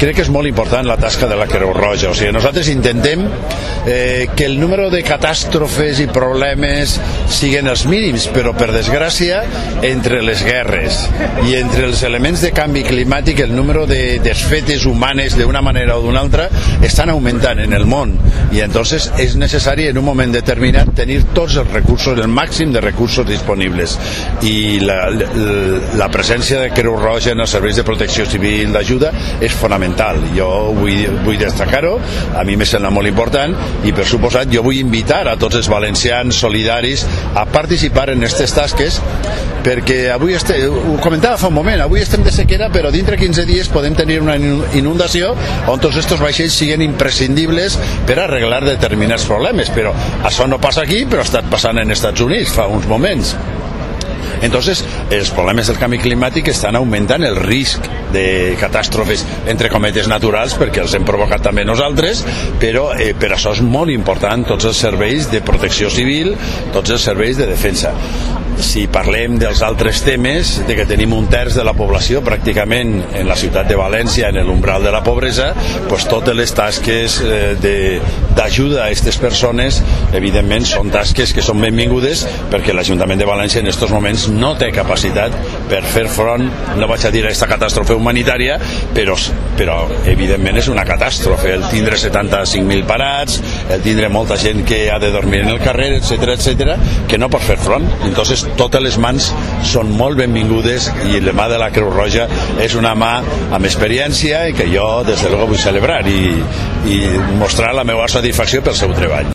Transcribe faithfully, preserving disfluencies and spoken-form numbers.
crec que és molt important la tasca de la Creu Roja. O sigui, nosaltres intentem eh, que el número de catàstrofes i problemes siguin els mínims, però per desgràcia entre les guerres i entre els elements de canvi climàtic el número de desfetes humanes d'una manera o d'una altra estan augmentant en el món, i entonces és necessari en un moment determinat tenir tots els recursos, el màxim de recursos disponibles, i la, la, la presència de Creu Roja en els serveis de protecció civil d'ajuda és fonamental. Jo vull, vull destacar-ho, a mi me sembla molt important, i per suposat jo vull invitar a tots els valencians solidaris a participar en aquestes tasques, perquè avui este, ho comentava fa un moment, avui estem de sequera, però dintre quinze dies podem tenir una inundació on tots aquests vaixells siguin imprescindibles per arreglar determinats problemes. Però això no passa aquí, però ha estat passant en Estats Units fa uns moments. Entonces, els problemes del canvi climàtic estan augmentant el risc de catàstrofes, entre cometes, naturals, perquè els hem provocat també nosaltres, però eh, per això és molt important tots els serveis de protecció civil, tots els serveis de defensa. Si parlem dels altres temes, de que tenim un terç de la població pràcticament en la ciutat de València en l'umbral de la pobresa, pues totes les tasques eh, d'ajuda a aquestes persones evidentment són tasques que són benvingudes, perquè l'Ajuntament de València en aquests moments no té capacitat per fer front, no vaig a dir a aquesta catàstrofe humanitària, però, però evidentment és una catàstrofe el tindre setanta-cinc mil parats, el tindre molta gent que ha de dormir en el carrer, etcètera, etcètera, que no pot fer front. Entonces totes les mans són molt benvingudes, i la mà de la Creu Roja és una mà amb experiència i que jo des de luego vull celebrar i, i mostrar la meva satisfacció pel seu treball.